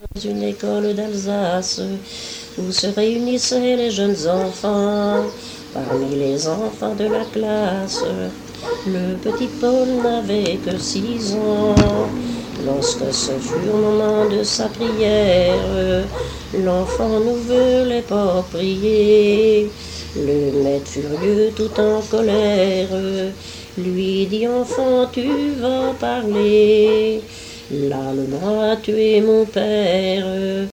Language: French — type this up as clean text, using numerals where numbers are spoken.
Une école d'Alsace où se réunissaient les jeunes enfants. Parmi les enfants de la classe, le petit Paul n'avait que 6 ans. Lorsque ce fut au moment de sa prière, l'enfant ne voulait pas prier. Le maître furieux, tout en colère, lui dit: enfant, tu vas parler. L'Allemand a tué mon père.